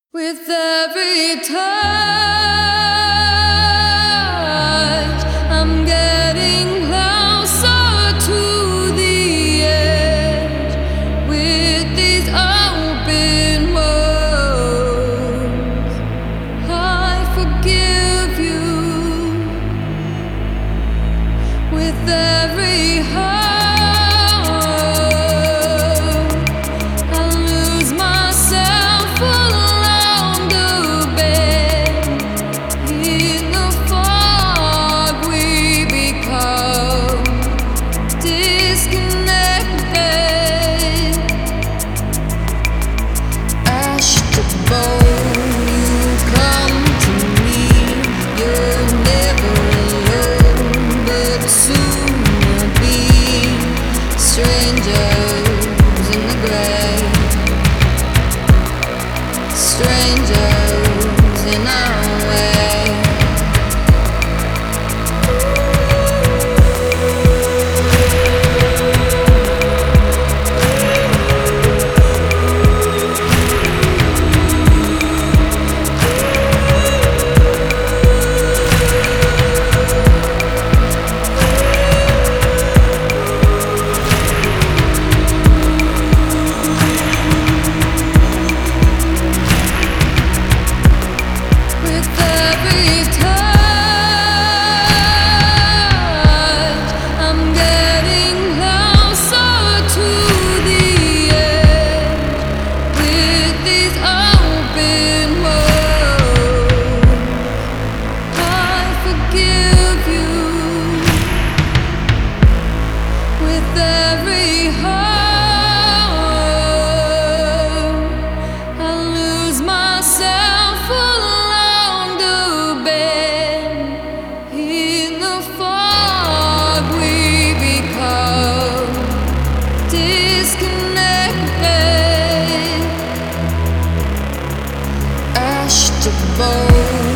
With every touch, I'm getting closer to the edge. With these open wounds, I forgive you. With every heart, strangers in our way. Every heart, I lose myself along the bend. In the fog, we become disconnected. Ash to bone.